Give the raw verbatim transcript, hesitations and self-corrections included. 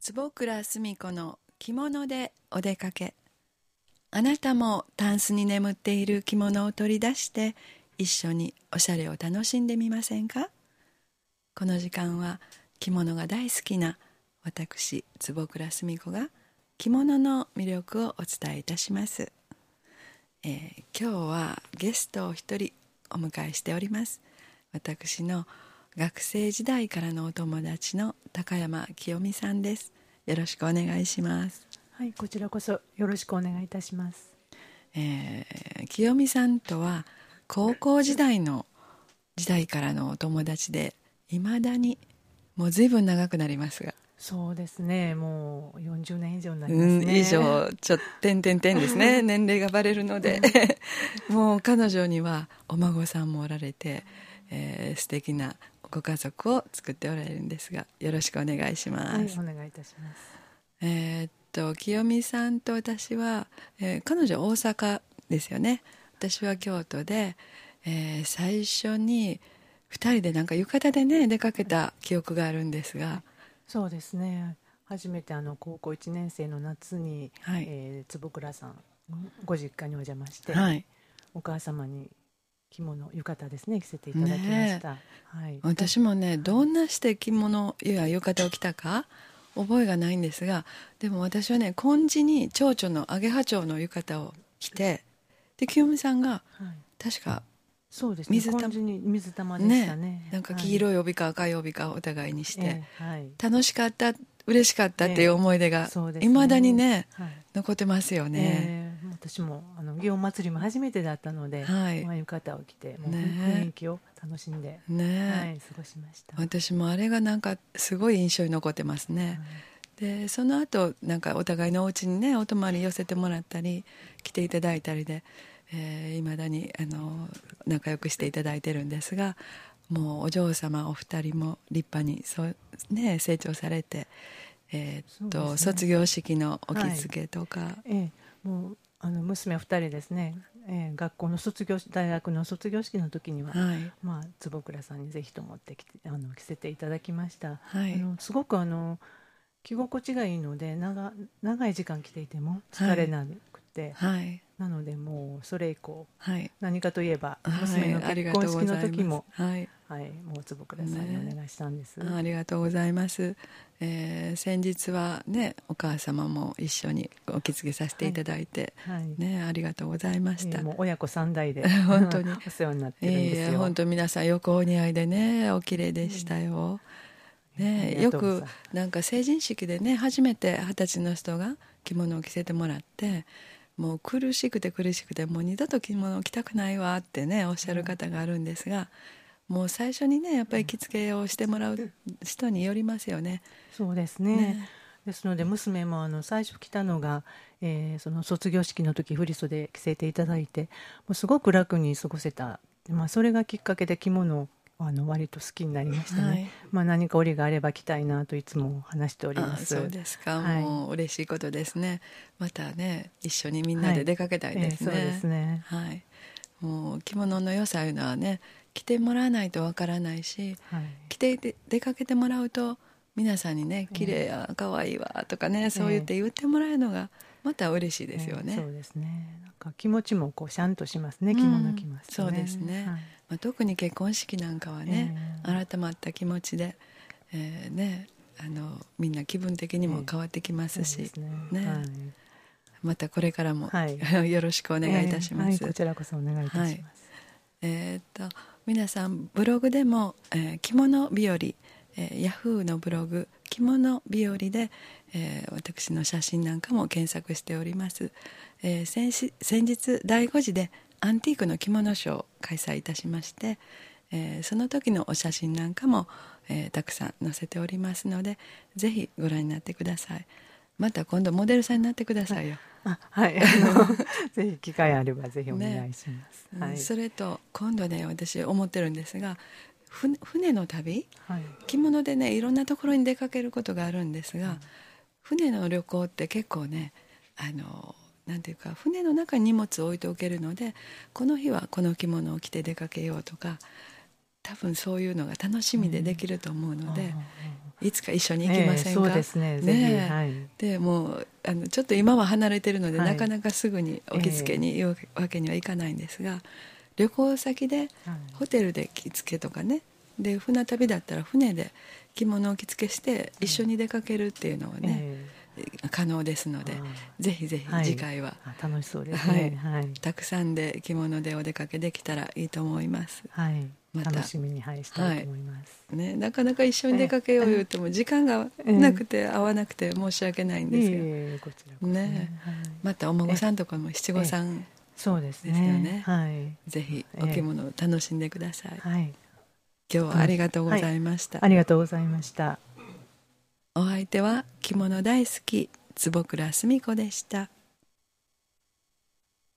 坪倉澄子の着物でお出かけ。あなたもタンスに眠っている着物を取り出して一緒におしゃれを楽しんでみませんか。この時間は着物が大好きな私坪倉澄子が着物の魅力をお伝えいたします。えー、今日はゲストを一人お迎えしております。私の学生時代からのお友達の高山清美さんです。よろしくお願いします。 はい、こちらこそよろしくお願いいたします。 えー、清美さんとは高校時代の時代からのお友達で、いまだにもう随分長くなりますが、 そうですね、もうよんじゅうねん以上になりますね。 うん、以上ちょっと点々点ですね年齢がバレるのでもう彼女にはお孫さんもおられて、えー、素敵なご家族を作っておられるんですが、よろしくお願いします。 はい、お願いいたします。 えーっと清美さんと私は、えー彼女大阪ですよね。私は京都で、えー最初にふたりでなんか浴衣でね出かけた記憶があるんですが、 そうですね、初めてあの高校いちねん生の夏に、 はい、 えー坪倉さんご実家にお邪魔して、 はい、 お母様に着物浴衣ですね着せていただきました、はい、 私もねどんなして着物や浴衣を着たか覚えがないんですが、でも私はね紺地に蝶々のアゲハチョウの浴衣を着て、で清美さんがはい、 確かそうですね、 水玉紺地に水玉でしたね。 ね、なんか黄色い帯か赤い帯かお互いにして、 ええ、はい、 楽しかった、嬉しかったっていう思い出がそうですね、 いまだにね、 はい、 残ってますよね。 えー私もあの祇園祭りも初めてだったので、 はい、 まあ、浴衣を着てもうね雰囲気を楽しんで、 ね、 はい、過ごしました。 私もあれがなんかすごい印象に残ってますね。でその後なんかお互いのお家にねお泊まり寄せてもらったり来ていただいたりで、えー、未だにあの仲良くしていただいてるんですが、もうお嬢様お二人も立派にそう、ね、成長されて、えーっと、 ね、 卒業式のお着付けとか、はい、 ええ、もうあの娘ふたりですね、えー、学校の卒業大学の卒業式の時には、はい、まあ、坪倉さんにぜひと思ってきてあの着せていただきました、はい、あのすごくあの着心地がいいので 長, 長い時間着ていても疲れなくて、はい、なのでもうそれ以降、はい、何かといえば娘の結婚式の時も、はいはい、もう坪倉さんにお願いしたんです、 ね、ありがとうございます、えー、先日はねお母様も一緒にお着付けさせていただいて、はいはいね、ありがとうございました、えー、 もう親子三代で本当にお世話になってるんですよ、えー、 本当皆さんよくお似合いでねお綺麗でしたよ、うんね、よくなんか成人式でね初めて二十歳の人が着物を着せてもらって、もう苦しくて苦しくてもう二度と着物を着たくないわってねおっしゃる方があるんですが、もう最初にねやっぱり着付けをしてもらう人によりますよね。 そうです ね, ねですので娘もあの最初着たのが、えー、その卒業式の時振袖着せていただいて、もうすごく楽に過ごせた、まあ、それがきっかけで着物をあの割と好きになりましたね、はい、まあ、何か折があれば着たいなといつも話しております。 あ、そうですか、はい、もう嬉しいことですね。またね一緒にみんなで出かけたいですね、はい、えー、そうですね、はい、もう着物の良さいうのはね着てもらわないとわからないし、はい、着て出かけてもらうと皆さんにね綺麗や可愛いわとかね、そう言って言ってもらえるのがまた嬉しいですよね、 えー、そうですね、なんか気持ちもこうシャンとしますね、着物着ますとね、 うん、そうですね、はい、まあ、特に結婚式なんかはね、えー、改まった気持ちで、えーね、あのみんな気分的にも変わってきますし、えーねね、はい、またこれからも、はい、よろしくお願いいたします、えーはい、 こちらこそお願いいたします、はい、 えー、っと皆さんブログでも、えー、着物日和、えー、ヤフーのブログ着物日和で、えー、私の写真なんかも検索しております、えー、先, 先日だいご次でアンティークの着物ショーを開催いたしまして、えー、その時のお写真なんかも、えー、たくさん載せておりますのでぜひご覧になってください。また今度モデルさんになってくださいよ。 あ、はい、あのぜひ機会あればぜひお願いします、 ね、 はい、 それと今度ね私思ってるんですが、船の旅、はい、着物でねいろんなところに出かけることがあるんですが、うん、船の旅行って結構ねあのなんていうか船の中に荷物を置いておけるのでこの日はこの着物を着て出かけようとか多分そういうのが楽しみでできると思うので、うん、いつか一緒に行きませんか。 えー、そうですね、ぜひ、はい、 でもうあのちょっと今は離れてるので、はい、なかなかすぐにお着付けに言うわけにはいかないんですが、旅行先でホテルで着付けとかね、で船旅だったら船で着物を着付けして一緒に出かけるっていうのはね、えー、可能ですので、ぜひぜひ次回は、 はい、楽しそうですね、 はいはい、たくさんで着物でお出かけできたらいいと思います。 はい、また楽しみに、はい、したいと思います、 はいね、なかなか一緒に出かけよう言っても時間がなくて合わなくて申し訳ないんですよ、 えー、こちらこそね、 ね、はい、またお孫さんとかも七五三そうですですよね、 はい、 ぜひお着物を楽しんでください、 はい、 今日はありがとうございました、 はい、ありがとうございました。 お相手は着物大好き坪倉澄子でした。